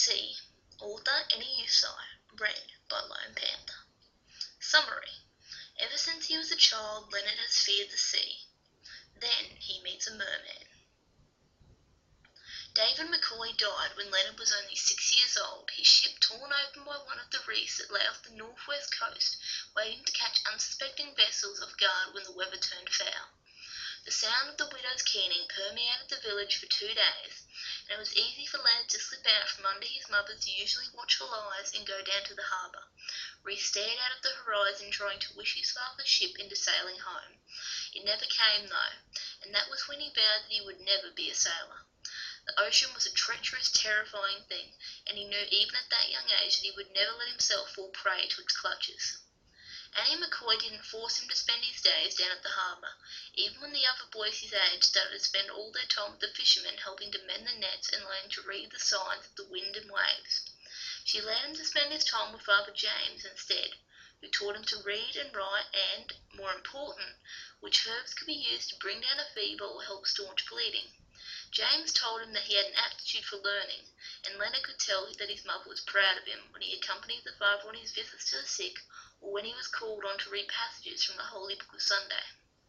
Sea, author Annie Usai, read by Lone Panther. Summary. Ever since he was a child, Leonard has feared the sea. Then he meets a merman. David McCoy died when Leonard was only 6 years old, his ship torn open by one of the reefs that lay off the northwest coast, waiting to catch unsuspecting vessels off guard when the weather turned foul. The sound of the widow's keening permeated the village for 2 days, and it was easy for Leonard to slip out from under his mother's usually watchful eyes and go down to the harbour, where he stared out at the horizon trying to wish his father's ship into sailing home. It never came, though, and that was when he vowed that he would never be a sailor. The ocean was a treacherous, terrifying thing, and he knew even at that young age that he would never let himself fall prey to its clutches. Annie McCoy didn't force him to spend his days down at the harbour, even when the other boys his age started to spend all their time with the fishermen helping to mend the nets and learning to read the signs of the wind and waves. She allowed him to spend his time with Father James instead, who taught him to read and write and, more important, which herbs could be used to bring down a fever or help staunch bleeding. James told him that he had an aptitude for learning, and Leonard could tell that his mother was proud of him when he accompanied the father on his visits to the sick or when he was called on to read passages from the Holy Book of Sunday.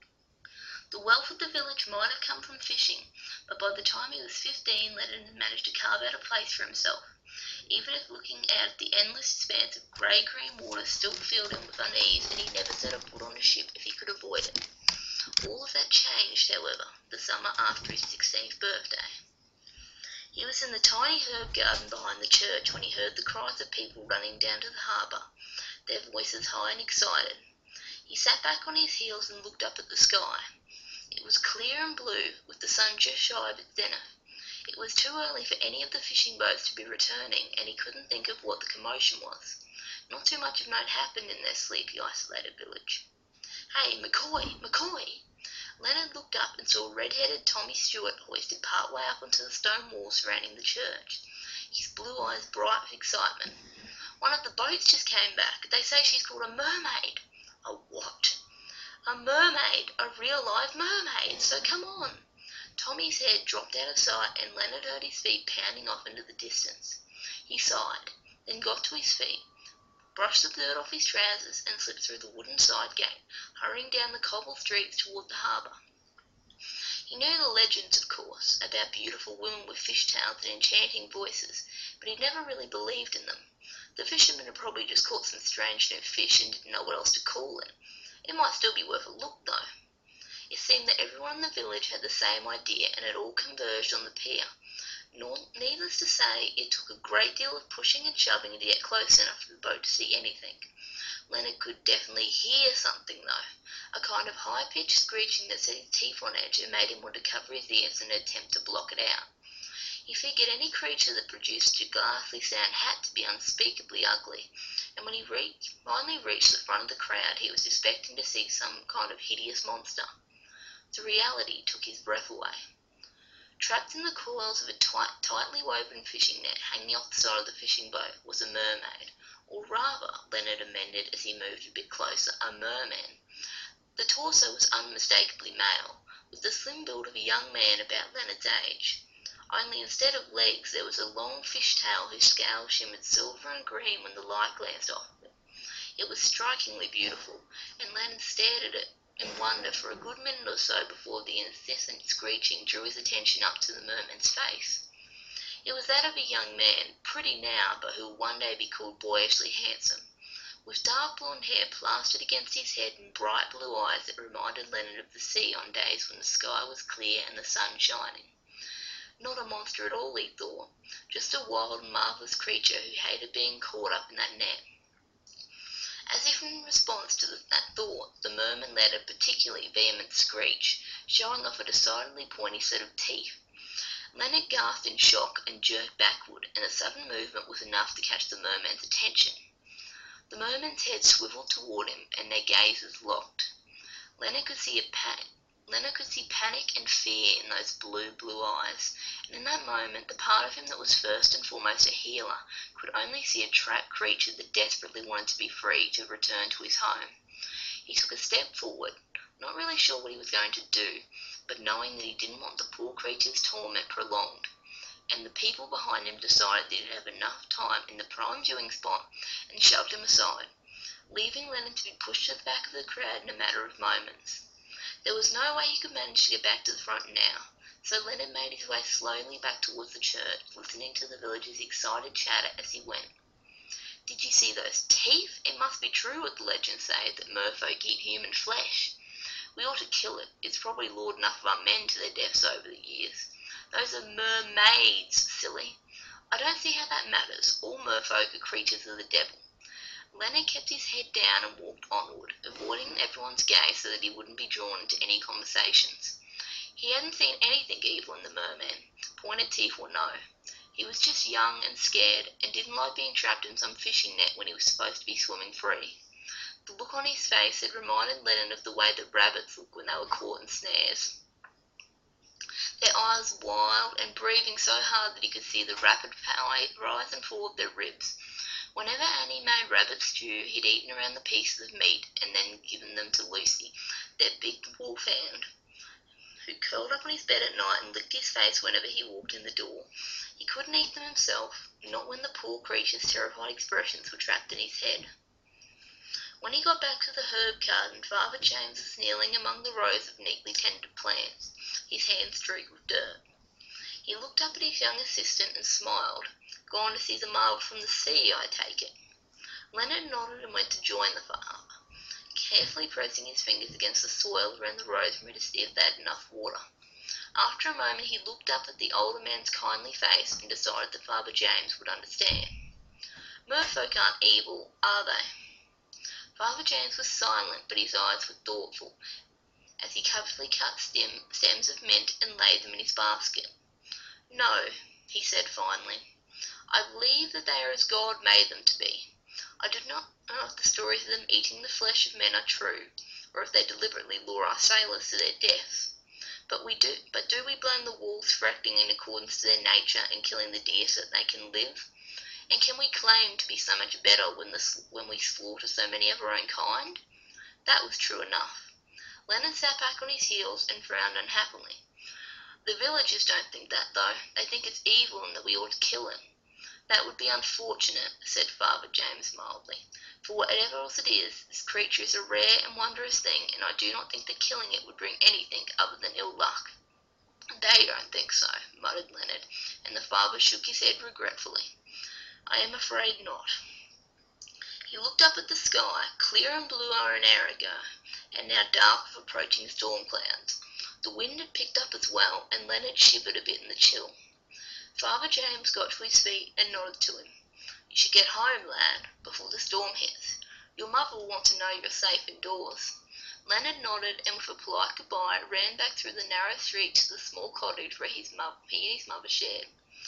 The wealth of the village might have come from fishing, but by the time he was 15, Leonard had managed to carve out a place for himself, even if looking out at the endless expanse of grey-green water still filled him with unease, and he never set a foot on a ship if he could avoid it. All of that changed, however, the summer after his 16th birthday. He was in the tiny herb garden behind the church when he heard the cries of people running down to the harbour, their voices high and excited. He sat back on his heels and looked up at the sky. It was clear and blue, with the sun just shy of its zenith. It was too early for any of the fishing boats to be returning, and he couldn't think of what the commotion was. Not too much of note happened in their sleepy, isolated village. "Hey, McCoy!" Leonard looked up and saw red-headed Tommy Stewart hoisted part way up onto the stone wall surrounding the church, his blue eyes bright with excitement. "One of the boats just came back. They say she's called a mermaid." "A what?" "A mermaid, a real live mermaid, so come on." Tommy's head dropped out of sight and Leonard heard his feet pounding off into the distance. He sighed, then got to his feet, brushed the dirt off his trousers and slipped through the wooden side gate, hurrying down the cobbled streets toward the harbour. He knew the legends, of course, about beautiful women with fish tails and enchanting voices, but he'd never really believed in them. The fishermen had probably just caught some strange new fish and didn't know what else to call it. It might still be worth a look, though. It seemed that everyone in the village had the same idea, and it all converged on the pier. Needless to say, it took a great deal of pushing and shoving to get close enough for the boat to see anything. Leonard could definitely hear something, though, a kind of high-pitched screeching that set his teeth on edge and made him want to cover his ears in an attempt to block it out. He figured any creature that produced a ghastly sound had to be unspeakably ugly, and when he finally reached the front of the crowd, he was expecting to see some kind of hideous monster. The reality took his breath away. Trapped in the coils of a tightly woven fishing net hanging off the side of the fishing boat was a mermaid, or rather, Leonard amended as he moved a bit closer, a merman. The torso was unmistakably male, with the slim build of a young man about Leonard's age. Only instead of legs, there was a long fish tail whose scales shimmered silver and green when the light glanced off of it. It was strikingly beautiful, and Leonard stared at it in wonder for a good minute or so before the incessant screeching drew his attention up to the merman's face. It was that of a young man, pretty now, but who would one day be called boyishly handsome, with dark blonde hair plastered against his head and bright blue eyes that reminded Leonard of the sea on days when the sky was clear and the sun shining. Not a monster at all, he thought, just a wild and marvellous creature who hated being caught up in that net. As if in response to that thought, the merman let a particularly vehement screech, showing off a decidedly pointy set of teeth. Leonard gasped in shock and jerked backward, and a sudden movement was enough to catch the merman's attention. The merman's head swiveled toward him, and their gazes locked. Leonard could see panic and fear in those blue eyes, and in that moment the part of him that was first and foremost a healer could only see a trapped creature that desperately wanted to be free to return to his home. He took a step forward, not really sure what he was going to do, but knowing that he didn't want the poor creature's torment prolonged. and the people behind him decided that he'd have enough time in the prime viewing spot and shoved him aside, leaving Lennon to be pushed to the back of the crowd in a matter of moments. There was no way he could manage to get back to the front now, so Lennon made his way slowly back towards the church, listening to the villagers' excited chatter as he went. "Did you see those teeth? It must be true what the legends say, that merfolk eat human flesh. We ought to kill it. It's probably lured enough of our men to their deaths over the years. Those are mermaids, silly. I don't see how that matters. All merfolk are creatures of the devil." Leonard kept his head down and walked onward, avoiding everyone's gaze so that he wouldn't be drawn into any conversations. He hadn't seen anything evil in the merman, pointed teeth or no. He was just young and scared, and didn't like being trapped in some fishing net when he was supposed to be swimming free. The look on his face had reminded Lennon of the way that rabbits look when they were caught in snares. Their eyes wild and breathing so hard that he could see the rapid rise and fall of their ribs. Whenever Annie made rabbit stew, he'd eaten around the pieces of meat and then given them to Lucy, their big wolfhound, who curled up on his bed at night and licked his face whenever he walked in the door. He couldn't eat them himself, not when the poor creature's terrified expressions were trapped in his head. When he got back to the herb garden, Father James was kneeling among the rows of neatly tended plants, his hands streaked with dirt. He looked up at his young assistant and smiled. "Gone to see the marvel from the sea, I take it." Leonard nodded and went to join the father, carefully pressing his fingers against the soil around the rosemary to see if they had enough water. After a moment he looked up at the older man's kindly face and decided that Father James would understand. "Merfolk aren't evil, are they?" Father James was silent, but his eyes were thoughtful as he carefully cut stems of mint and laid them in his basket. "No," he said finally. "I believe that they are as God made them to be. I do not know if the stories of them eating the flesh of men are true, or if they deliberately lure our sailors to their deaths. But do we blame the wolves for acting in accordance to their nature and killing the deer so that they can live? And can we claim to be so much better when we slaughter so many of our own kind?" That was true enough. Leonard sat back on his heels and frowned unhappily. "The villagers don't think that, though. They think it's evil and that we ought to kill it." "That would be unfortunate," said Father James mildly. "For whatever else it is, this creature is a rare and wondrous thing, and I do not think that killing it would bring anything other than ill luck." "They don't think so," muttered Leonard, and the father shook his head regretfully. "I am afraid not." He looked up at the sky, clear and blue an hour ago, and now dark with approaching storm clouds. The wind had picked up as well, and Leonard shivered a bit in the chill. Father James got to his feet and nodded to him. "You should get home, lad, before the storm hits. Your mother will want to know you're safe indoors." Leonard nodded, and with a polite goodbye ran back through the narrow street to the small cottage where he and his mother shared.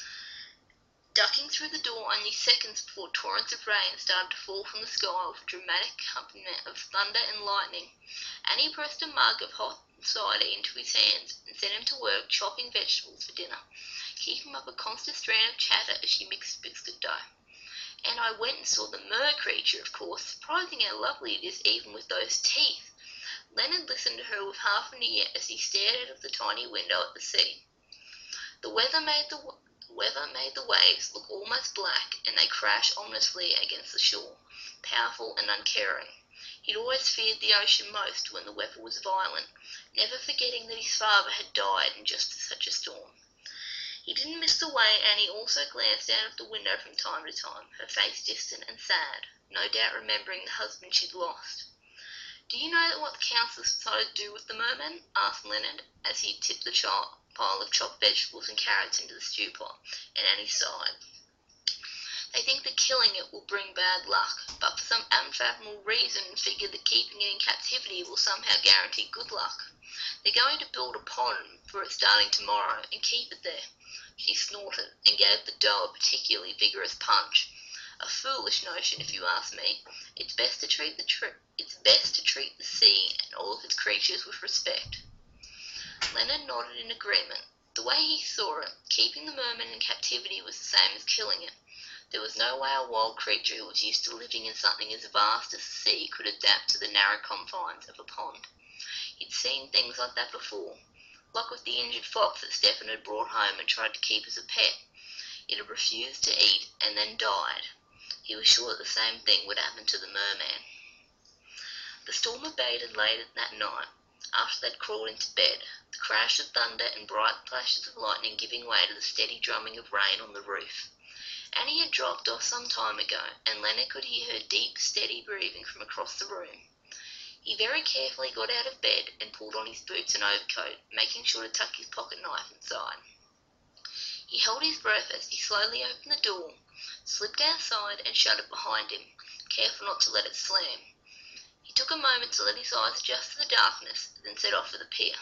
Ducking through the door only seconds before torrents of rain started to fall from the sky with a dramatic accompaniment of thunder and lightning, Annie pressed a mug of hot cider into his hands and set him to work chopping vegetables for dinner, keeping up a constant stream of chatter as she mixed biscuit dough. "And I went and saw the mer creature, of course. Surprising how lovely it is, even with those teeth." Leonard listened to her with half an ear as he stared out of the tiny window at the sea. The weather made the waves look almost black, and they crashed ominously against the shore, powerful and uncaring. He'd always feared the ocean most when the weather was violent, never forgetting that his father had died in just such a storm. He didn't miss the way Annie also glanced out of the window from time to time, her face distant and sad, no doubt remembering the husband she'd lost. "Do you know what the council decided to do with the merman?" asked Leonard, as he tipped the pile of chopped vegetables and carrots into the stew pot, and Annie sighed. "They think that killing it will bring bad luck, but for some unfathomable reason figure that keeping it in captivity will somehow guarantee good luck. They're going to build a pond for it starting tomorrow and keep it there." She snorted and gave the dough a particularly vigorous punch. "A foolish notion, if you ask me. It's best to treat the sea and all of its creatures with respect." Leonard nodded in agreement. The way he saw it, keeping the merman in captivity was the same as killing it. There was no way a wild creature who was used to living in something as vast as the sea could adapt to the narrow confines of a pond. He'd seen things like that before, like with the injured fox that Stephen had brought home and tried to keep as a pet. It had refused to eat and then died. He was sure that the same thing would happen to the merman. The storm abated late that night, after they'd crawled into bed, the crash of thunder and bright flashes of lightning giving way to the steady drumming of rain on the roof. Annie had dropped off some time ago, and Leonard could hear her deep, steady breathing from across the room. He very carefully got out of bed and pulled on his boots and overcoat, making sure to tuck his pocket knife inside. He held his breath as he slowly opened the door, slipped outside and shut it behind him, careful not to let it slam. He took a moment to let his eyes adjust to the darkness, then set off for the pier.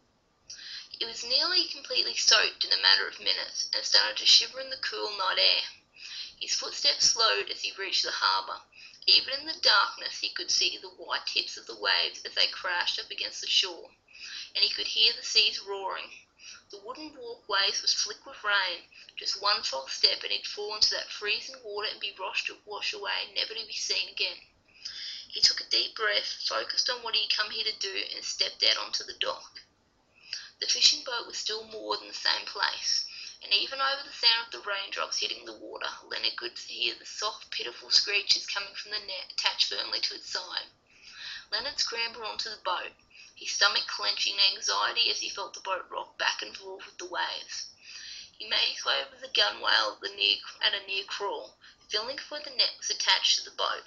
It was nearly completely soaked in a matter of minutes, and started to shiver in the cool night air. His footsteps slowed as he reached the harbour. Even in the darkness he could see the white tips of the waves as they crashed up against the shore, and he could hear the seas roaring. The wooden walkways were slick with rain. Just one false step and he'd fall into that freezing water and be washed away, never to be seen again. He took a deep breath, focused on what he had come here to do, and stepped out onto the dock. The fishing boat was still moored in the same place, and even over the sound of the raindrops hitting the water, Leonard could hear the soft, pitiful screeches coming from the net attached firmly to its side. Leonard scrambled onto the boat, his stomach clenching in anxiety as he felt the boat rock back and forth with the waves. He made his way over the gunwale at a near crawl, feeling for where the net was attached to the boat.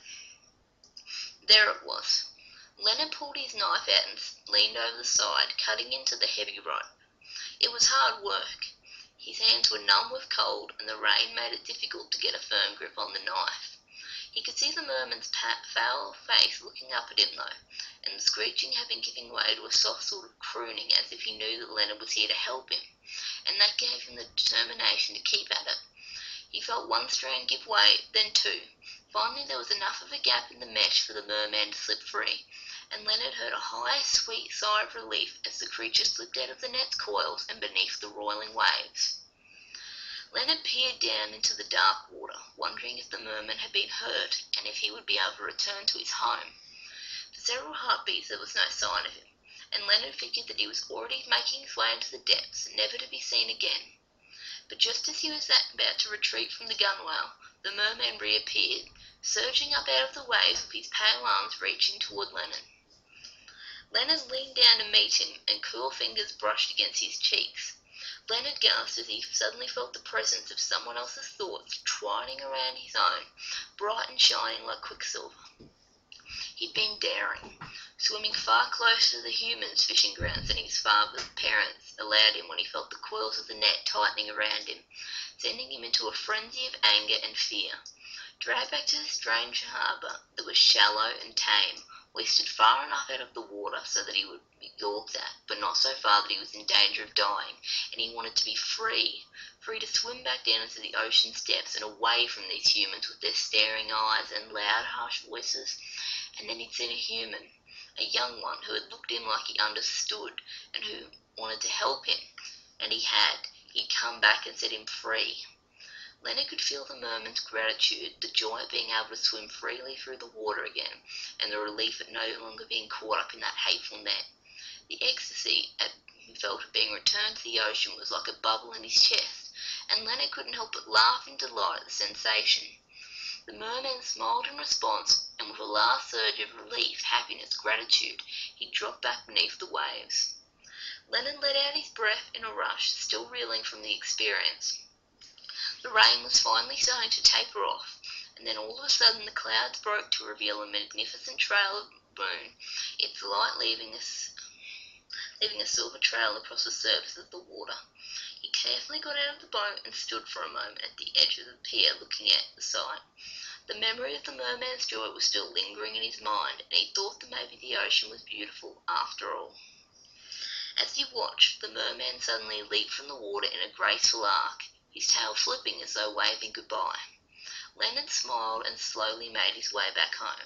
There it was. Leonard pulled his knife out and leaned over the side, cutting into the heavy rope. It was hard work. His hands were numb with cold, and the rain made it difficult to get a firm grip on the knife. He could see the merman's foul face looking up at him, though, and the screeching had been giving way to a soft sort of crooning, as if he knew that Leonard was here to help him, and that gave him the determination to keep at it. He felt one strand give way, then two. Finally there was enough of a gap in the mesh for the merman to slip free, and Leonard heard a high, sweet sigh of relief as the creature slipped out of the net's coils and beneath the roiling waves. Leonard peered down into the dark water, wondering if the merman had been hurt and if he would be able to return to his home. For several heartbeats there was no sign of him, and Leonard figured that he was already making his way into the depths, never to be seen again. But just as he was about to retreat from the gunwale, the merman reappeared, surging up out of the waves with his pale arms reaching toward Leonard. Leonard leaned down to meet him, and cool fingers brushed against his cheeks. Leonard gasped as he suddenly felt the presence of someone else's thoughts twining around his own, bright and shining like quicksilver. He'd been daring, swimming far closer to the humans' fishing grounds than his father's parents allowed him when he felt the coils of the net tightening around him, sending him into a frenzy of anger and fear. Dragged back to the strange harbour that was shallow and tame, hoisted far enough out of the water so that he would be gawked at, but not so far that he was in danger of dying, and he wanted to be free to swim back down into the ocean's depths and away from these humans with their staring eyes and loud, harsh voices. And then he'd seen a human, a young one, who had looked at him like he understood and who wanted to help him, and he'd come back and set him free. Leonard could feel the merman's gratitude, the joy of being able to swim freely through the water again, and the relief at no longer being caught up in that hateful net. The ecstasy he felt at being returned to the ocean was like a bubble in his chest, and Leonard couldn't help but laugh in delight at the sensation. The merman smiled in response, and with a last surge of relief, happiness, gratitude, he dropped back beneath the waves. Leonard let out his breath in a rush, still reeling from the experience. The rain was finally starting to taper off, and then all of a sudden the clouds broke to reveal a magnificent trail of moon, its light leaving a silver trail across the surface of the water. He carefully got out of the boat and stood for a moment at the edge of the pier looking at the sight. The memory of the merman's joy was still lingering in his mind, and he thought that maybe the ocean was beautiful after all. As he watched, the merman suddenly leaped from the water in a graceful arc, his tail flipping as though waving goodbye. Leonard smiled and slowly made his way back home.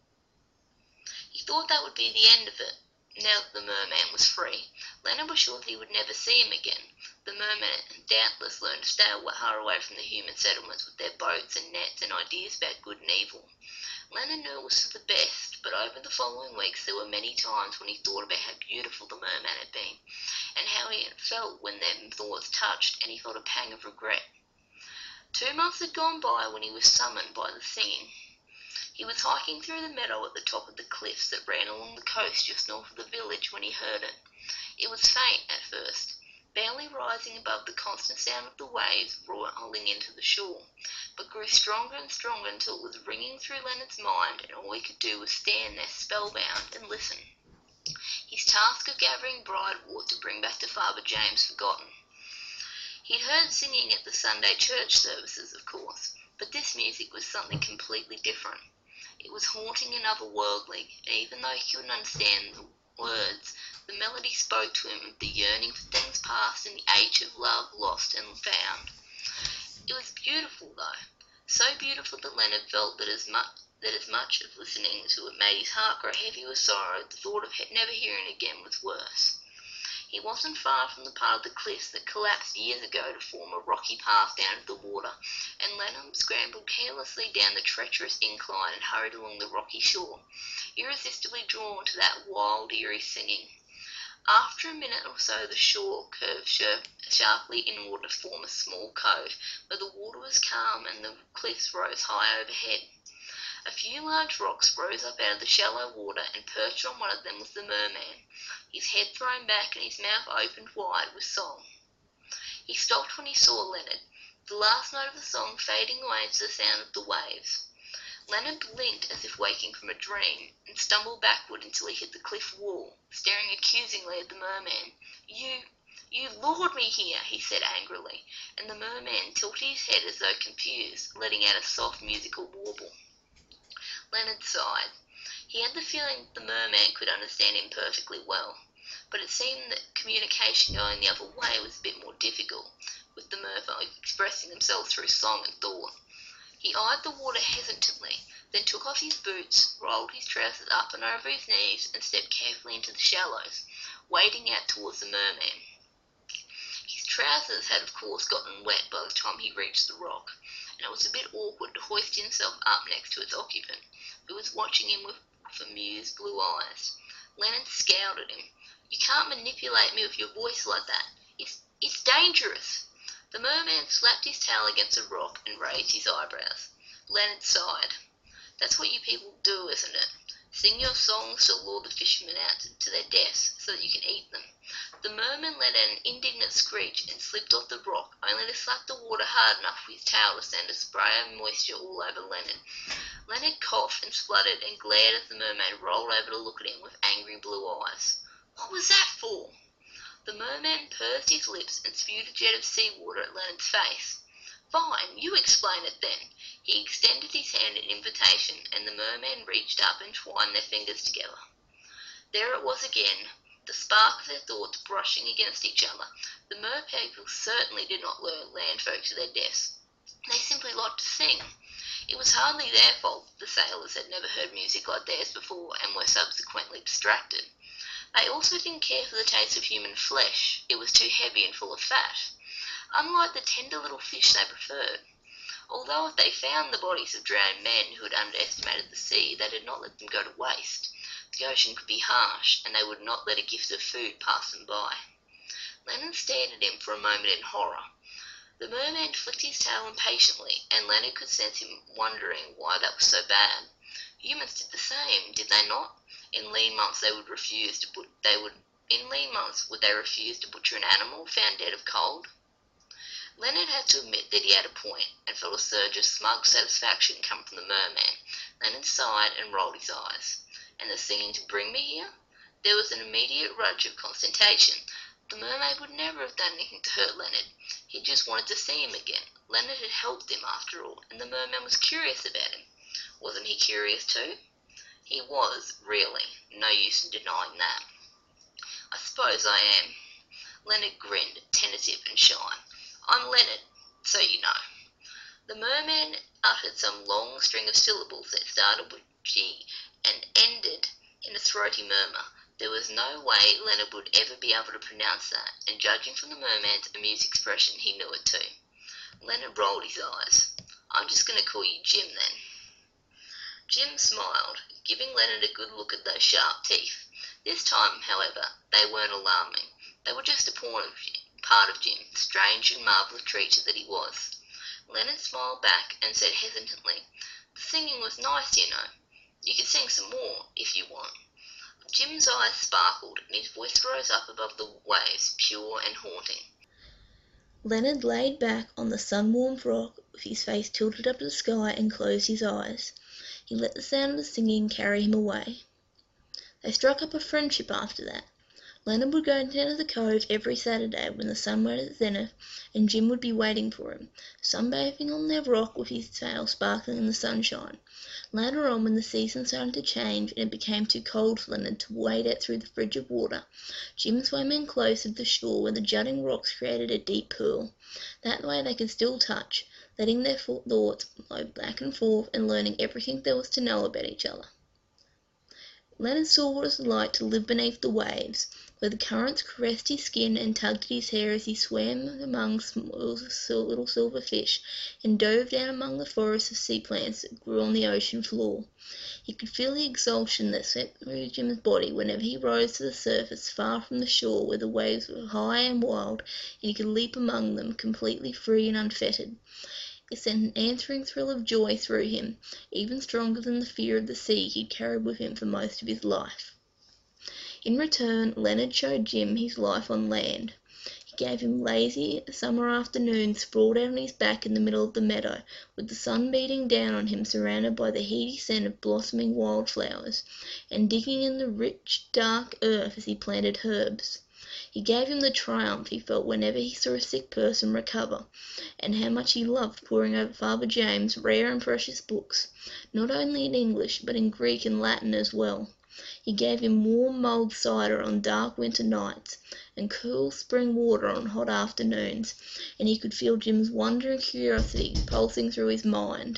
He thought that would be the end of it. Now that the merman was free, Leonard was sure that he would never see him again. The merman had doubtless learned to stay far away from the human settlements with their boats and nets and ideas about good and evil. Leonard knew it was for the best, but over the following weeks there were many times when he thought about how beautiful the merman had been, and how he had felt when their thoughts touched, and he felt a pang of regret. 2 months had gone by when he was summoned by the singing. He was hiking through the meadow at the top of the cliffs that ran along the coast just north of the village when he heard it. It was faint at first, barely rising above the constant sound of the waves rolling into the shore, but grew stronger and stronger until it was ringing through Leonard's mind, and all he could do was stand there spellbound and listen. His task of gathering briarwood to bring back to Father James forgotten. He'd heard singing at the Sunday church services, of course, but this music was something completely different. It was haunting and otherworldly, and even though he couldn't understand the words, the melody spoke to him of the yearning for things past and the age of love lost and found. It was beautiful, though, so beautiful that Leonard felt that as much of listening to it made his heart grow heavy with sorrow, the thought of never hearing it again was worse. He wasn't far from the part of the cliffs that collapsed years ago to form a rocky path down to the water, and Leonard scrambled carelessly down the treacherous incline and hurried along the rocky shore, irresistibly drawn to that wild, eerie singing. After a minute or so, the shore curved sharply inward to form a small cove, where the water was calm and the cliffs rose high overhead. A few large rocks rose up out of the shallow water, and perched on one of them was the merman, his head thrown back and his mouth opened wide with song. He stopped when he saw Leonard, the last note of the song fading away to the sound of the waves. Leonard blinked as if waking from a dream, and stumbled backward until he hit the cliff wall, staring accusingly at the merman. You lured me here," he said angrily, and the merman tilted his head as though confused, letting out a soft musical warble. Leonard sighed. He had the feeling that the merman could understand him perfectly well, but it seemed that communication going the other way was a bit more difficult, with the merfolk expressing themselves through song and thought. He eyed the water hesitantly, then took off his boots, rolled his trousers up and over his knees, and stepped carefully into the shallows, wading out towards the merman. His trousers had of course gotten wet by the time he reached the rock, and it was a bit awkward to hoist himself up next to its occupant, who was watching him with amused blue eyes. Leonard scowled at him. "You can't manipulate me with your voice like that. It's dangerous." The merman slapped his tail against a rock and raised his eyebrows. Leonard sighed. "That's what you people do, isn't it? Sing your songs to lure the fishermen out to their deaths so that you can eat them." The merman let out an indignant screech and slipped off the rock, only to slap the water hard enough with his tail to send a spray of moisture all over Leonard. Leonard coughed and spluttered and glared as the merman rolled over to look at him with angry blue eyes. "What was that for?" The merman pursed his lips and spewed a jet of seawater at Leonard's face. "Fine, you explain it then." He extended his hand in invitation, and the merman reached up and twined their fingers together. There it was again, the spark of their thoughts brushing against each other. The merpeople certainly did not lure landfolk to their deaths. They simply liked to sing. It was hardly their fault that the sailors had never heard music like theirs before and were subsequently distracted. They also didn't care for the taste of human flesh. It was too heavy and full of fat, unlike the tender little fish they preferred. Although if they found the bodies of drowned men who had underestimated the sea, they did not let them go to waste. The ocean could be harsh, and they would not let a gift of food pass them by. Leonard stared at him for a moment in horror. The merman flicked his tail impatiently, and Leonard could sense him wondering why that was so bad. Humans did the same, did they not? In lean months would they refuse to butcher an animal found dead of cold? Leonard had to admit that he had a point, and felt a surge of smug satisfaction come from the merman. Leonard sighed and rolled his eyes. "And the singing to bring me here?" There was an immediate rush of consternation. The mermaid would never have done anything to hurt Leonard. He just wanted to see him again. Leonard had helped him, after all, and the merman was curious about him. Wasn't he curious too? He was, really. No use in denying that. "I suppose I am." Leonard grinned, tentative and shy. "I'm Leonard, so you know." The merman uttered some long string of syllables that started with G and ended in a throaty murmur. There was no way Leonard would ever be able to pronounce that, and judging from the merman's amused expression, he knew it too. Leonard rolled his eyes. "I'm just going to call you Jim, then." Jim smiled, giving Leonard a good look at those sharp teeth. This time, however, they weren't alarming. They were just a part of Jim, strange and marvellous creature that he was. Leonard smiled back and said hesitantly, "The singing was nice, you know. You could sing some more, if you want." Jim's eyes sparkled, and his voice rose up above the waves, pure and haunting. Leonard laid back on the sun-warmed rock, with his face tilted up to the sky, and closed his eyes. He let the sound of the singing carry him away. They struck up a friendship after that. Leonard would go down to the cove every Saturday when the sun went at zenith, and Jim would be waiting for him, sunbathing on their rock with his tail sparkling in the sunshine. Later on, when the season started to change and it became too cold for Leonard to wade out through the frigid water, Jim swam in closer to the shore where the jutting rocks created a deep pool. That way they could still touch, letting their thoughts flow back and forth and learning everything there was to know about each other. Leonard saw what it was like to live beneath the waves, where the currents caressed his skin and tugged at his hair as he swam among little silver fish and dove down among the forests of sea plants that grew on the ocean floor. He could feel the exultation that swept through Jim's body whenever he rose to the surface far from the shore where the waves were high and wild, and he could leap among them completely free and unfettered. It sent an answering thrill of joy through him, even stronger than the fear of the sea he'd carried with him for most of his life. In return, Leonard showed Jim his life on land. He gave him lazy summer afternoons sprawled out on his back in the middle of the meadow, with the sun beating down on him surrounded by the heady scent of blossoming wildflowers, and digging in the rich, dark earth as he planted herbs. He gave him the triumph he felt whenever he saw a sick person recover, and how much he loved poring over Father James' rare and precious books, not only in English but in Greek and Latin as well. He gave him warm mulled cider on dark winter nights, and cool spring water on hot afternoons, and he could feel Jim's wonder and curiosity pulsing through his mind.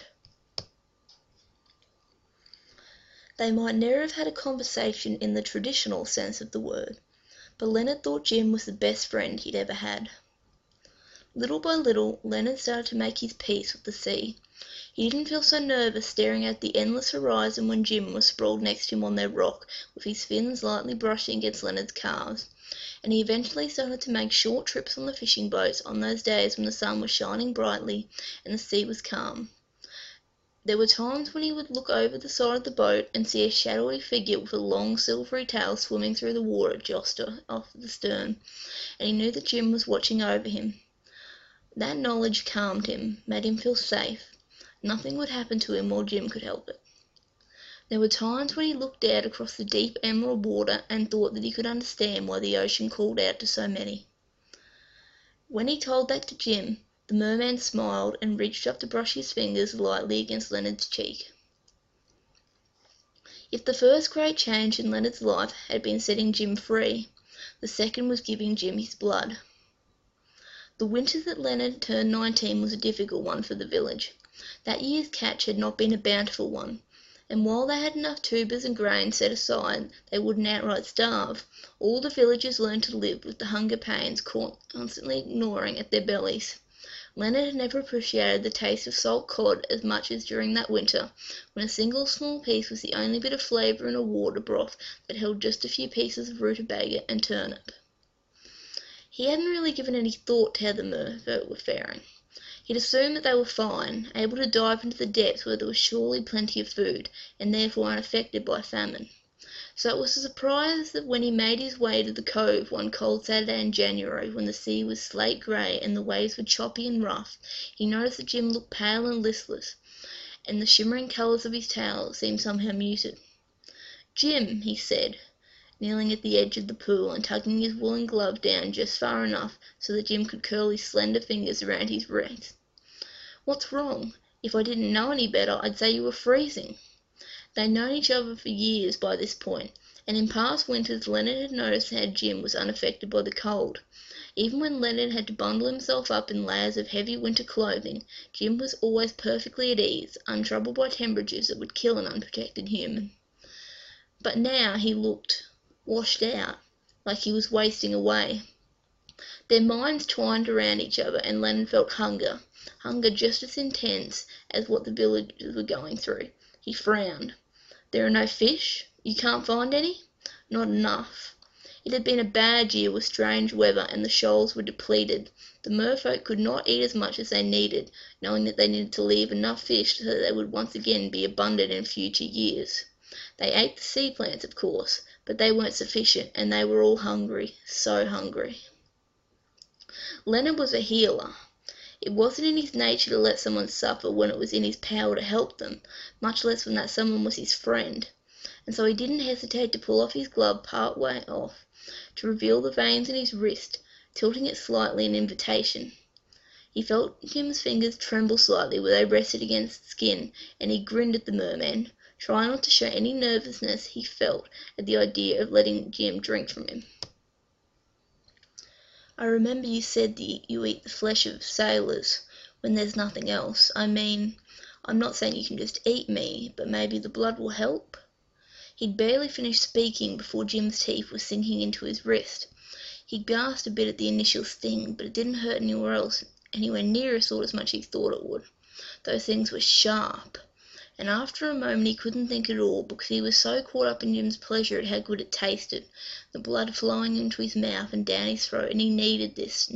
They might never have had a conversation in the traditional sense of the word, but Leonard thought Jim was the best friend he'd ever had. Little by little, Leonard started to make his peace with the sea. He didn't feel so nervous staring at the endless horizon when Jim was sprawled next to him on their rock, with his fins lightly brushing against Leonard's calves, and he eventually started to make short trips on the fishing boats on those days when the sun was shining brightly and the sea was calm. There were times when he would look over the side of the boat and see a shadowy figure with a long silvery tail swimming through the water just off the stern, and he knew that Jim was watching over him. That knowledge calmed him, made him feel safe. Nothing would happen to him while Jim could help it. There were times when he looked out across the deep emerald water and thought that he could understand why the ocean called out to so many. When he told that to Jim, the merman smiled and reached up to brush his fingers lightly against Leonard's cheek. If the first great change in Leonard's life had been setting Jim free, the second was giving Jim his blood. The winter that Leonard turned 19 was a difficult one for the village. That year's catch had not been a bountiful one, and while they had enough tubers and grain set aside they wouldn't outright starve, all the villagers learned to live with the hunger pains constantly gnawing at their bellies. Leonard had never appreciated the taste of salt cod as much as during that winter, when a single small piece was the only bit of flavour in a water broth that held just a few pieces of rutabaga and turnip. He hadn't really given any thought to how the merfolk were faring. He'd assumed that they were fine, able to dive into the depths where there was surely plenty of food, and therefore unaffected by famine. So it was a surprise that when he made his way to the cove one cold Saturday in January, when the sea was slate grey and the waves were choppy and rough, he noticed that Jim looked pale and listless, and the shimmering colours of his tail seemed somehow muted. "Jim," he said, kneeling at the edge of the pool and tugging his woolen glove down just far enough so that Jim could curl his slender fingers around his wrist. "What's wrong? If I didn't know any better, I'd say you were freezing." They'd known each other for years by this point, and in past winters Leonard had noticed how Jim was unaffected by the cold. Even when Leonard had to bundle himself up in layers of heavy winter clothing, Jim was always perfectly at ease, untroubled by temperatures that would kill an unprotected human. But now he looked washed out, like he was wasting away. Their minds twined around each other, and Leonard felt hunger just as intense as what the villagers were going through. He frowned. "There are no fish? You can't find any?" "Not enough." It had been a bad year with strange weather, and the shoals were depleted. The merfolk could not eat as much as they needed, knowing that they needed to leave enough fish so that they would once again be abundant in future years. They ate the sea plants, of course, but they weren't sufficient, and they were all hungry, so hungry. Leonard was a healer. It wasn't in his nature to let someone suffer when it was in his power to help them, much less when that someone was his friend, and so he didn't hesitate to pull off his glove part way off, to reveal the veins in his wrist, tilting it slightly in invitation. He felt Jim's fingers tremble slightly where they rested against the skin, and he grinned at the merman, trying not to show any nervousness he felt at the idea of letting Jim drink from him. "I remember you said that you eat the flesh of sailors when there's nothing else. I mean, I'm not saying you can just eat me, but maybe the blood will help?" He'd barely finished speaking before Jim's teeth were sinking into his wrist. He gasped a bit at the initial sting, but it didn't hurt anywhere near as much as he thought it would. Those things were sharp, and after a moment he couldn't think at all, because he was so caught up in Jim's pleasure at how good it tasted, the blood flowing into his mouth and down his throat, and he needed this.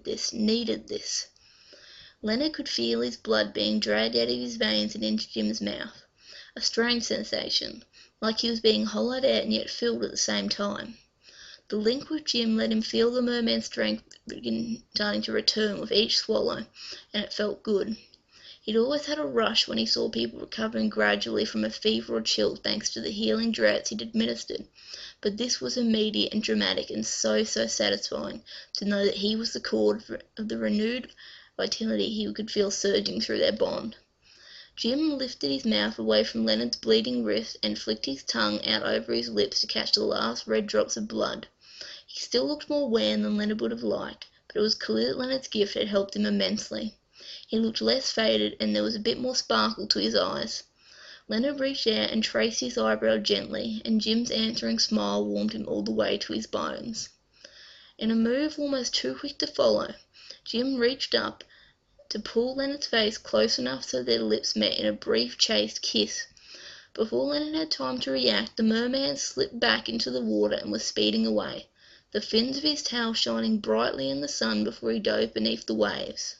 Leonard could feel his blood being dragged out of his veins and into Jim's mouth. A strange sensation, like he was being hollowed out and yet filled at the same time. The link with Jim let him feel the merman's strength starting to return with each swallow, and it felt good. He'd always had a rush when he saw people recovering gradually from a fever or chill thanks to the healing draughts he'd administered, but this was immediate and dramatic, and so satisfying to know that he was the cause of the renewed vitality he could feel surging through their bond. Jim lifted his mouth away from Leonard's bleeding wrist and flicked his tongue out over his lips to catch the last red drops of blood. He still looked more wan than Leonard would have liked, but it was clear that Leonard's gift had helped him immensely. He looked less faded, and there was a bit more sparkle to his eyes. Leonard reached out and traced his eyebrow gently, and Jim's answering smile warmed him all the way to his bones. In a move almost too quick to follow, Jim reached up to pull Leonard's face close enough so their lips met in a brief, chaste kiss. Before Leonard had time to react, the merman slipped back into the water and was speeding away, the fins of his tail shining brightly in the sun before he dove beneath the waves.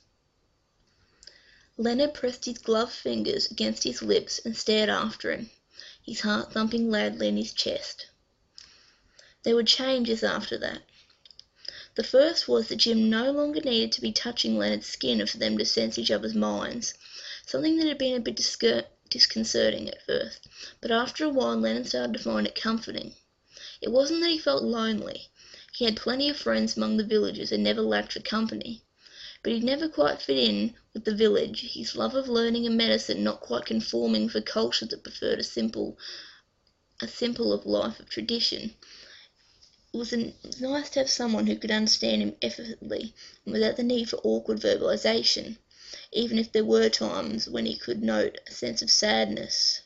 Leonard pressed his gloved fingers against his lips and stared after him, his heart thumping loudly in his chest. There were changes after that. The first was that Jim no longer needed to be touching Leonard's skin for them to sense each other's minds, something that had been a bit disconcerting at first, but after a while Leonard started to find it comforting. It wasn't that he felt lonely. He had plenty of friends among the villagers and never lacked for company, but he'd never quite fit in with the village, his love of learning and medicine not quite conforming for culture that preferred a simple of life of tradition. It was nice to have someone who could understand him effortlessly and without the need for awkward verbalization, even if there were times when he could note a sense of sadness.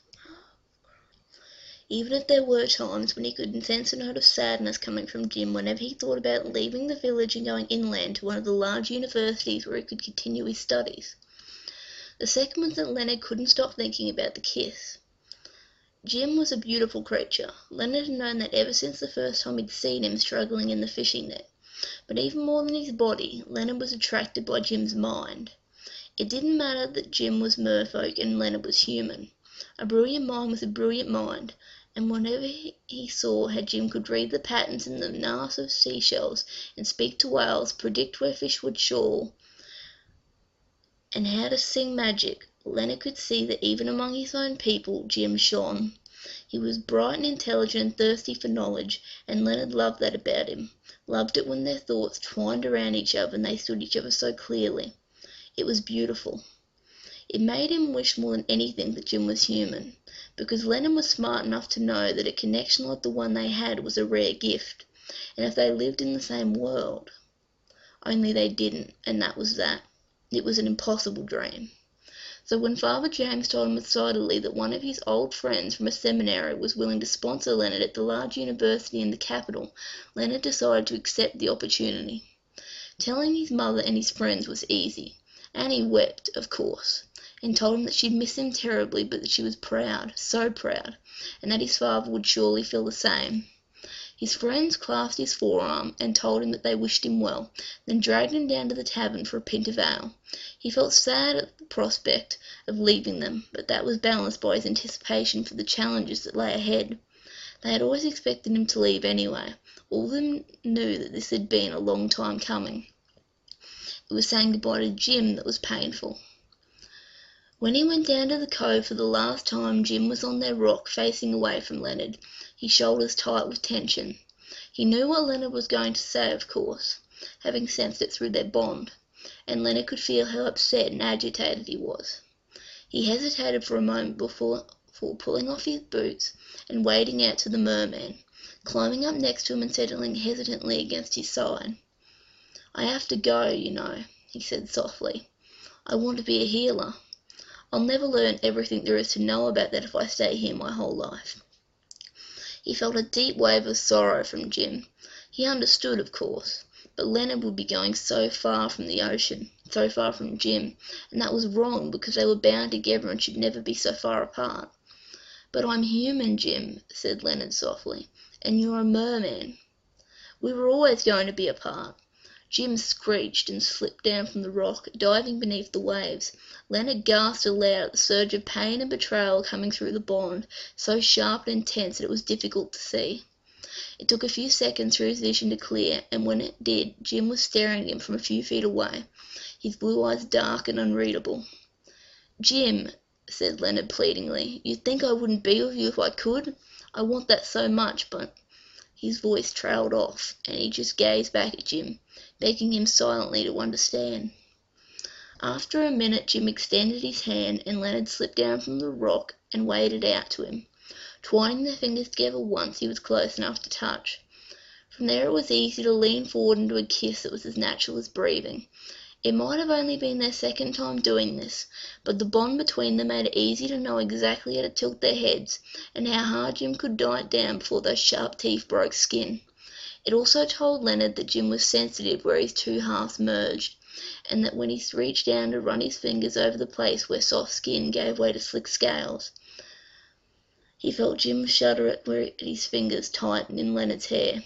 Even if there were times when he could sense a note of sadness coming from Jim whenever he thought about leaving the village and going inland to one of the large universities where he could continue his studies. The second was that Leonard couldn't stop thinking about the kiss. Jim was a beautiful creature. Leonard had known that ever since the first time he'd seen him struggling in the fishing net. But even more than his body, Leonard was attracted by Jim's mind. It didn't matter that Jim was merfolk and Leonard was human. A brilliant mind was a brilliant mind, and whenever he saw how Jim could read the patterns in the mass of seashells and speak to whales, predict where fish would shoal, and how to sing magic, Leonard could see that even among his own people, Jim shone. He was bright and intelligent and thirsty for knowledge, and Leonard loved that about him, loved it when their thoughts twined around each other and they stood each other so clearly. It was beautiful. It made him wish more than anything that Jim was human, because Leonard was smart enough to know that a connection like the one they had was a rare gift, and if they lived in the same world. Only they didn't, and that was that. It was an impossible dream. So when Father James told him excitedly that one of his old friends from a seminary was willing to sponsor Leonard at the large university in the capital, Leonard decided to accept the opportunity. Telling his mother and his friends was easy. Annie wept, of course, and told him that she'd miss him terribly, but that she was proud, so proud, and that his father would surely feel the same. His friends clasped his forearm and told him that they wished him well, then dragged him down to the tavern for a pint of ale. He felt sad at the prospect of leaving them, but that was balanced by his anticipation for the challenges that lay ahead. They had always expected him to leave anyway. All of them knew that this had been a long time coming. It was saying goodbye to Jim that was painful. When he went down to the cove for the last time, Jim was on their rock, facing away from Leonard, his shoulders tight with tension. He knew what Leonard was going to say, of course, having sensed it through their bond, and Leonard could feel how upset and agitated he was. He hesitated for a moment before pulling off his boots and wading out to the merman, climbing up next to him and settling hesitantly against his side. "I have to go, you know," he said softly. "I want to be a healer. I'll never learn everything there is to know about that if I stay here my whole life." He felt a deep wave of sorrow from Jim. He understood, of course, but Leonard would be going so far from the ocean, so far from Jim, and that was wrong because they were bound together and should never be so far apart. "But I'm human, Jim," said Leonard softly, "and you're a merman. We were always going to be apart." Jim screeched and slipped down from the rock, diving beneath the waves. Leonard gasped aloud at the surge of pain and betrayal coming through the bond, so sharp and intense that it was difficult to see. It took a few seconds for his vision to clear, and when it did, Jim was staring at him from a few feet away, his blue eyes dark and unreadable. "Jim," said Leonard pleadingly, "you'd think I wouldn't be with you if I could? I want that so much, but—" His voice trailed off, and he just gazed back at Jim, begging him silently to understand. After a minute, Jim extended his hand, and Leonard slipped down from the rock and waded out to him. Twining their fingers together once, he was close enough to touch. From there it was easy to lean forward into a kiss that was as natural as breathing. It might have only been their second time doing this, but the bond between them made it easy to know exactly how to tilt their heads, and how hard Jim could dive down before those sharp teeth broke skin. It also told Leonard that Jim was sensitive where his two halves merged, and that when he reached down to run his fingers over the place where soft skin gave way to slick scales, he felt Jim shudder at where his fingers tightened in Leonard's hair.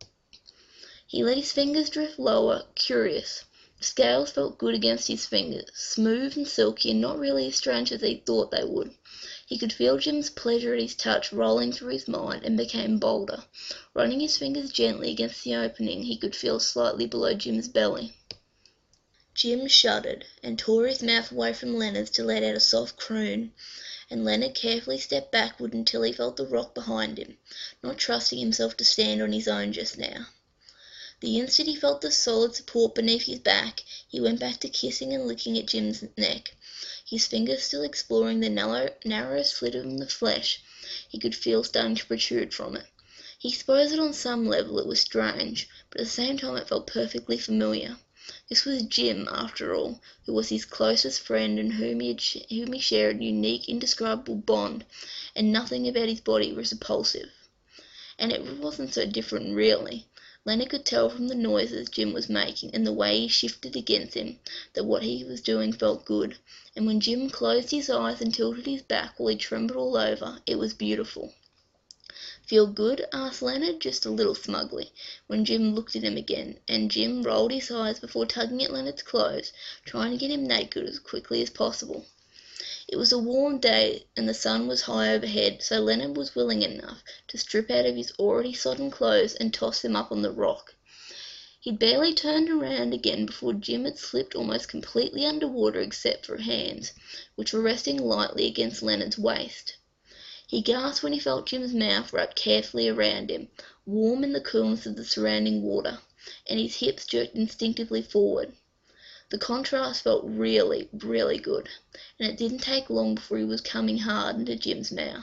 He let his fingers drift lower, curious. The scales felt good against his fingers, smooth and silky and not really as strange as he thought they would. He could feel Jim's pleasure at his touch rolling through his mind and became bolder. Running his fingers gently against the opening, he could feel slightly below Jim's belly. Jim shuddered and tore his mouth away from Leonard's to let out a soft croon, and Leonard carefully stepped backward until he felt the rock behind him, not trusting himself to stand on his own just now. The instant he felt the solid support beneath his back, he went back to kissing and licking at Jim's neck, his fingers still exploring the narrow slit in the flesh he could feel starting to protrude from it. He supposed that on some level it was strange, but at the same time it felt perfectly familiar. This was Jim, after all, who was his closest friend and whom he shared a unique, indescribable bond, and nothing about his body was repulsive. And it wasn't so different, really. Leonard could tell from the noises Jim was making and the way he shifted against him that what he was doing felt good, and when Jim closed his eyes and tilted his back while he trembled all over, it was beautiful. "Feel good?" asked Leonard, just a little smugly, when Jim looked at him again, and Jim rolled his eyes before tugging at Leonard's clothes, trying to get him naked as quickly as possible. It was a warm day, and the sun was high overhead, so Leonard was willing enough to strip out of his already sodden clothes and toss them up on the rock. He'd barely turned around again before Jim had slipped almost completely under water except for hands, which were resting lightly against Leonard's waist. He gasped when he felt Jim's mouth wrapped carefully around him, warm in the coolness of the surrounding water, and his hips jerked instinctively forward. The contrast felt really, really good, and it didn't take long before he was coming hard into Jim's mouth.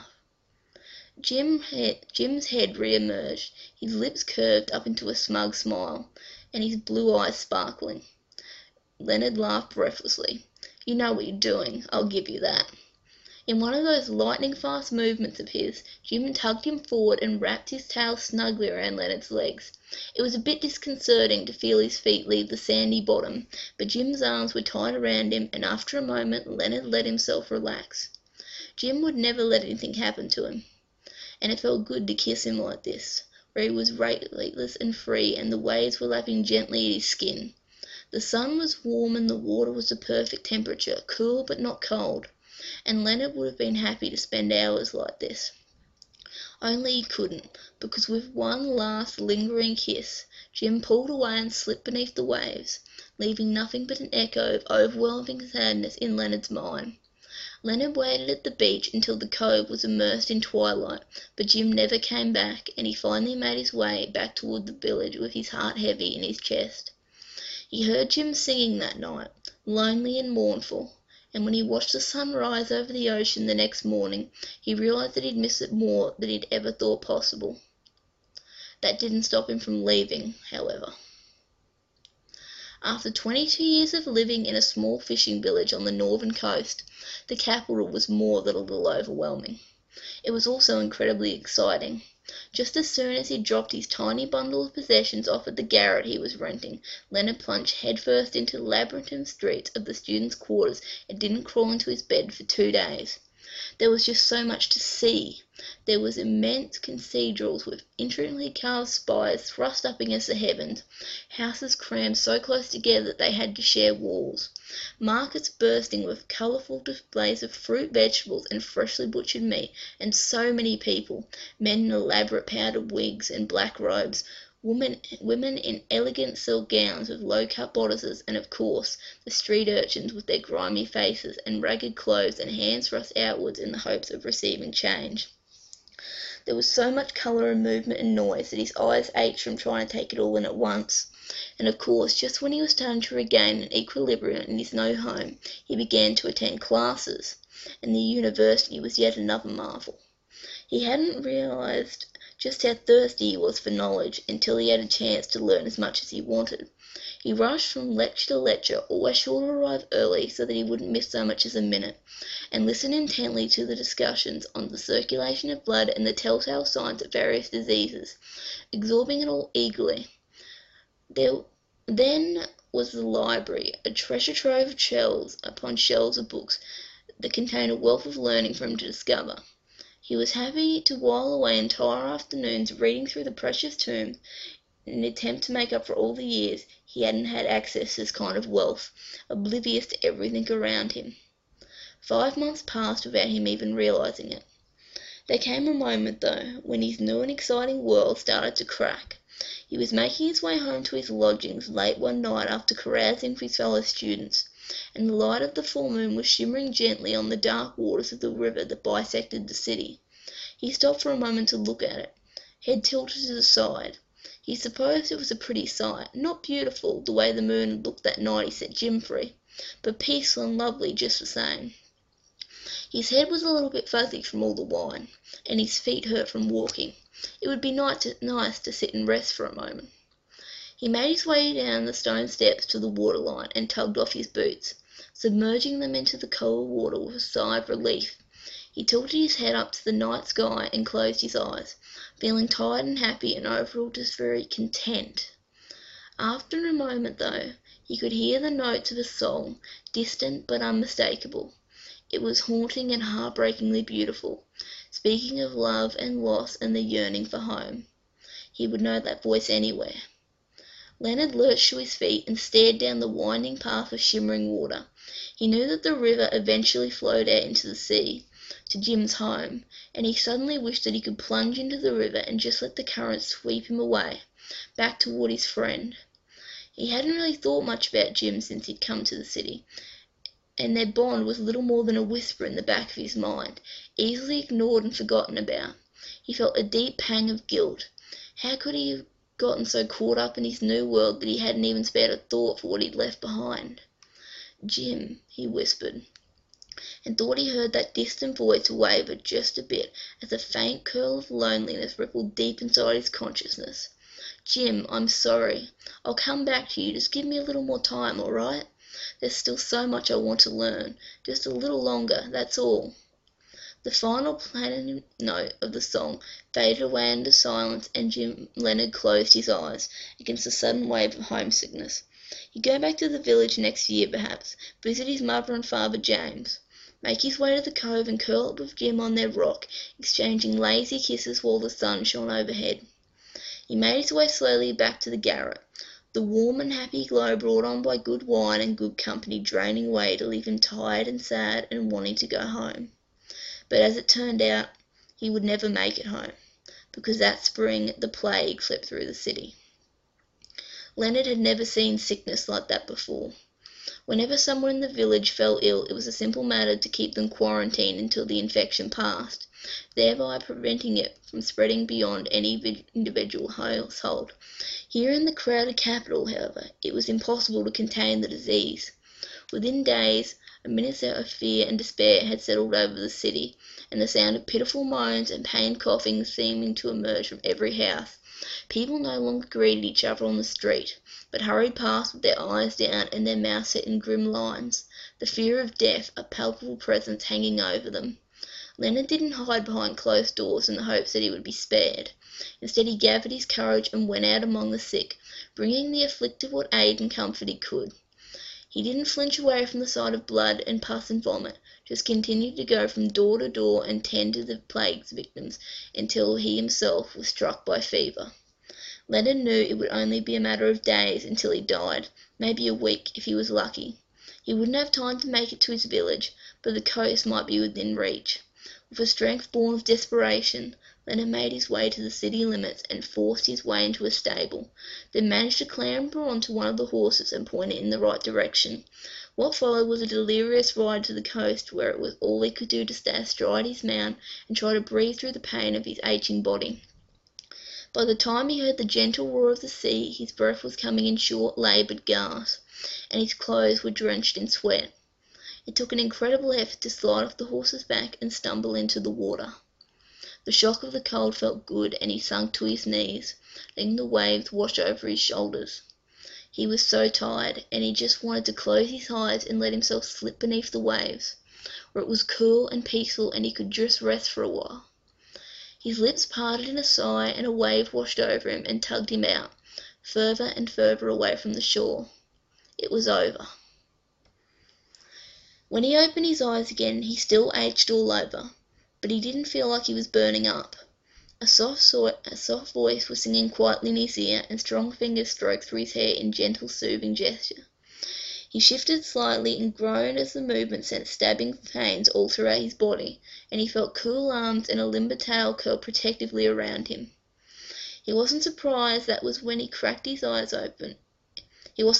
Jim's head re-emerged, his lips curved up into a smug smile, and his blue eyes sparkling. Leonard laughed breathlessly. "You know what you're doing, I'll give you that." In one of those lightning-fast movements of his, Jim tugged him forward and wrapped his tail snugly around Leonard's legs. It was a bit disconcerting to feel his feet leave the sandy bottom, but Jim's arms were tight around him, and after a moment Leonard let himself relax. Jim would never let anything happen to him, and it felt good to kiss him like this. where he was weightless and free, and the waves were lapping gently at his skin. The sun was warm and the water was the perfect temperature, cool but not cold, and Leonard would have been happy to spend hours like this. Only he couldn't, because with one last lingering kiss, Jim pulled away and slipped beneath the waves, leaving nothing but an echo of overwhelming sadness in Leonard's mind. Leonard waited at the beach until the cove was immersed in twilight, but Jim never came back, and he finally made his way back toward the village with his heart heavy in his chest. He heard Jim singing that night, lonely and mournful, and when he watched the sun rise over the ocean the next morning, he realized that he'd missed it more than he'd ever thought possible. That didn't stop him from leaving, however. After 22 years of living in a small fishing village on the northern coast, the capital was more than a little overwhelming. It was also incredibly exciting. Just as soon as he dropped his tiny bundle of possessions off at the garret he was renting, Leonard plunged headfirst into the labyrinthine streets of the students' quarters and didn't crawl into his bed for 2 days. There was just so much to see. There was immense cathedrals with intricately carved spires thrust up against the heavens, houses crammed so close together that they had to share walls, markets bursting with colourful displays of fruit, vegetables, and freshly butchered meat, and so many people, men in elaborate powdered wigs and black robes, women in elegant silk gowns with low-cut bodices, and of course the street urchins with their grimy faces and ragged clothes and hands thrust outwards in the hopes of receiving change. There was so much colour and movement and noise that his eyes ached from trying to take it all in at once. And of course, just when he was starting to regain an equilibrium in his new home, he began to attend classes, and the university was yet another marvel. He hadn't realised just how thirsty he was for knowledge until he had a chance to learn as much as he wanted. He rushed from lecture to lecture, always sure to arrive early so that he wouldn't miss so much as a minute, and listened intently to the discussions on the circulation of blood and the telltale signs of various diseases, absorbing it all eagerly. Then was the library, a treasure trove of shelves upon shelves of books that contained a wealth of learning for him to discover. He was happy to while away entire afternoons reading through the precious tomes in an attempt to make up for all the years he hadn't had access to this kind of wealth, oblivious to everything around him. 5 months passed without him even realizing it. There came a moment, though, when his new and exciting world started to crack. He was making his way home to his lodgings late one night after carousing with his fellow students, and the light of the full moon was shimmering gently on the dark waters of the river that bisected the city. He stopped for a moment to look at it, head tilted to the side. He supposed it was a pretty sight, not beautiful the way the moon had looked that night he set Jim free, but peaceful and lovely just the same. His head was a little bit fuzzy from all the wine, and his feet hurt from walking. It would be nice to sit and rest for a moment. He made his way down the stone steps to the waterline and tugged off his boots, submerging them into the cold water with a sigh of relief. He tilted his head up to the night sky and closed his eyes, feeling tired and happy and overall just very content. After a moment, though, he could hear the notes of a song, distant but unmistakable. It was haunting and heartbreakingly beautiful, speaking of love and loss and the yearning for home. He would know that voice anywhere. Leonard lurched to his feet and stared down the winding path of shimmering water. He knew that the river eventually flowed out into the sea, to Jim's home, and he suddenly wished that he could plunge into the river and just let the current sweep him away, back toward his friend. He hadn't really thought much about Jim since he'd come to the city, and their bond was little more than a whisper in the back of his mind, easily ignored and forgotten about. He felt a deep pang of guilt. How could he have gotten so caught up in his new world that he hadn't even spared a thought for what he'd left behind? "Jim," he whispered, and thought he heard that distant voice waver just a bit as a faint curl of loneliness rippled deep inside his consciousness. "Jim, I'm sorry. I'll come back to you. Just give me a little more time, all right? There's still so much I want to learn. Just a little longer, that's all." The final plaintive note of the song faded away into silence, and Jim Leonard closed his eyes against a sudden wave of homesickness. He'd go back to the village next year, perhaps, visit his mother and father James, make his way to the cove and curl up with Jim on their rock, exchanging lazy kisses while the sun shone overhead. He made his way slowly back to the garret, the warm and happy glow brought on by good wine and good company draining away to leave him tired and sad and wanting to go home. But as it turned out, he would never make it home, because that spring the plague swept through the city. Leonard had never seen sickness like that before. Whenever someone in the village fell ill, it was a simple matter to keep them quarantined until the infection passed, thereby preventing it from spreading beyond any individual household. Here in the crowded capital, however, it was impossible to contain the disease. Within days, a minister of fear and despair had settled over the city, and the sound of pitiful moans and pained coughing seeming to emerge from every house. People no longer greeted each other on the street, but hurried past with their eyes down and their mouths set in grim lines, the fear of death a palpable presence hanging over them. Leonard didn't hide behind closed doors in the hopes that he would be spared. Instead, he gathered his courage and went out among the sick, bringing the afflicted what aid and comfort he could. He didn't flinch away from the sight of blood and pus and vomit, just continued to go from door to door and tend to the plague's victims until he himself was struck by fever. Leonard knew it would only be a matter of days until he died, maybe a week if he was lucky. He wouldn't have time to make it to his village, but the coast might be within reach. With a strength born of desperation, Leonard made his way to the city limits and forced his way into a stable, then managed to clamber onto one of the horses and point it in the right direction. What followed was a delirious ride to the coast, where it was all he could do to stay astride his mount and try to breathe through the pain of his aching body. By the time he heard the gentle roar of the sea, his breath was coming in short, laboured gasps, and his clothes were drenched in sweat. It took an incredible effort to slide off the horse's back and stumble into the water. The shock of the cold felt good, and he sunk to his knees, letting the waves wash over his shoulders. He was so tired, and he just wanted to close his eyes and let himself slip beneath the waves, where it was cool and peaceful and he could just rest for a while. His lips parted in a sigh, and a wave washed over him and tugged him out, further and further away from the shore. It was over. When he opened his eyes again, he still ached all over, but he didn't feel like he was burning up. A soft voice was singing quietly in his ear, and strong fingers stroked through his hair in gentle, soothing gesture. He shifted slightly and groaned as the movement sent stabbing pains all throughout his body, and he felt cool arms and a limber tail curled protectively around him. He wasn't surprised that when he cracked his eyes open, he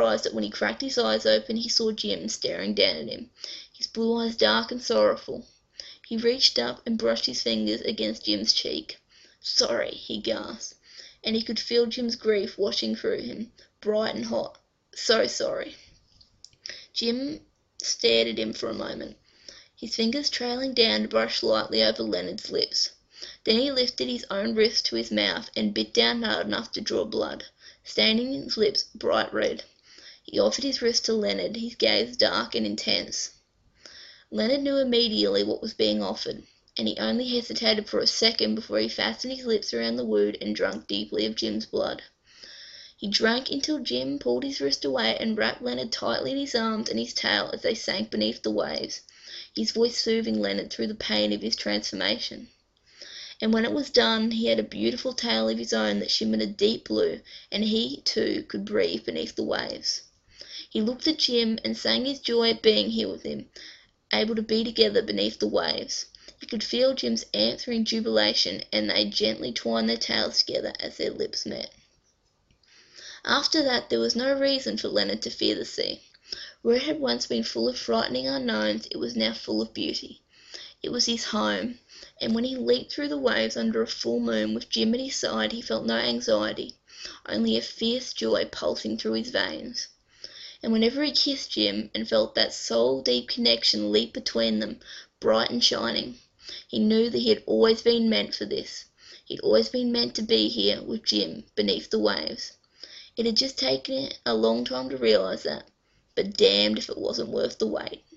saw Jim staring down at him, his blue eyes dark and sorrowful. He reached up and brushed his fingers against Jim's cheek. "Sorry," he gasped, and he could feel Jim's grief washing through him, bright and hot. "So sorry." Jim stared at him for a moment, his fingers trailing down to brush lightly over Leonard's lips. Then he lifted his own wrist to his mouth and bit down hard enough to draw blood, staining his lips bright red. He offered his wrist to Leonard, his gaze dark and intense. Leonard knew immediately what was being offered, and he only hesitated for a second before he fastened his lips around the wound and drank deeply of Jim's blood. He drank until Jim pulled his wrist away and wrapped Leonard tightly in his arms and his tail as they sank beneath the waves, his voice soothing Leonard through the pain of his transformation. And when it was done, he had a beautiful tail of his own that shimmered a deep blue, and he, too, could breathe beneath the waves. He looked at Jim and sang his joy at being here with him, able to be together beneath the waves. He could feel Jim's answering jubilation, and they gently twined their tails together as their lips met. After that, there was no reason for Leonard to fear the sea. Where it had once been full of frightening unknowns, it was now full of beauty. It was his home, and when he leaped through the waves under a full moon with Jim at his side, he felt no anxiety, only a fierce joy pulsing through his veins. And whenever he kissed Jim and felt that soul-deep connection leap between them, bright and shining, he knew that he had always been meant for this. He'd always been meant to be here with Jim beneath the waves. It had just taken a long time to realise that, but damned if it wasn't worth the wait.